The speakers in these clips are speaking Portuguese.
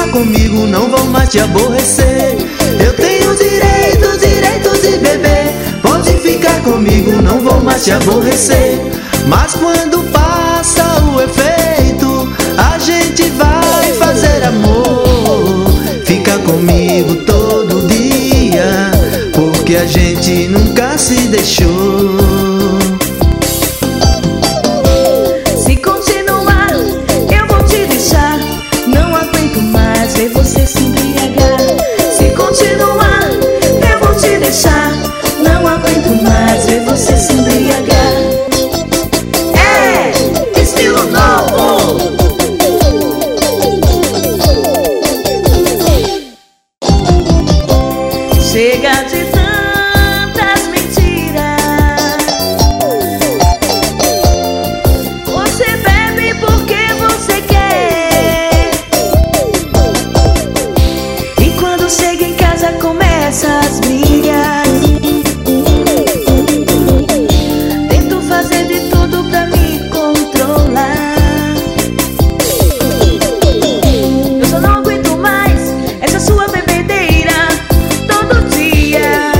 comigo, não vou mais te aborrecer. Eu tenho direito de beber. Pode ficar comigo, não vou mais te aborrecer. Mas quando passa o efeito, a gente vai fazer amor. Fica comigo todo dia, porque a gente nunca se deixou. Se continuar, eu vou te deixar. Não aguento mais ver você se embriagar. Se continuar, eu vou te deixar. Não aguento mais ver você se embriagar. É estilo novo. Chega de tantas mentiras. Você bebe porque você quer. E quando chega em casa começa as brigas. Tento fazer de tudo pra me controlar. Eu só não aguento mais essa sua bebedeira todo dia.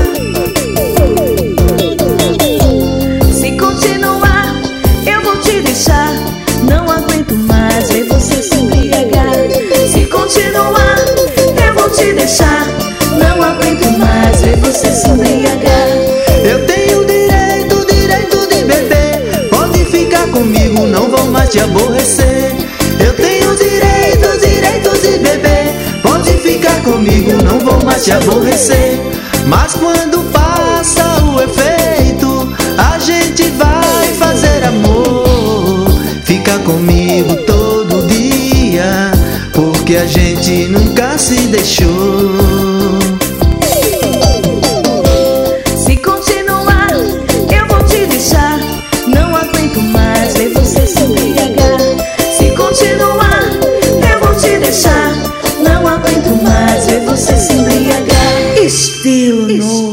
Se continuar, eu vou te deixar. Não aguento mais ver você se embriagar. Se continuar, eu vou te deixar. Não aguento mais ver você se embriagar. Eu tenho direito de beber. Pode ficar comigo, não vou mais te aborrecer. Eu tenho direito de beber. Pode ficar comigo, não vou mais te aborrecer. Mas quando passa o efeito, a gente vai fazer amor. Fica comigo todo dia, porque a gente nunca se deixou. Se continuar, eu vou te deixar. Não aguento mais ver você se embriagar. Se continuar, eu vou te deixar. Não aguento mais ver você se embriagar. Estilo novo.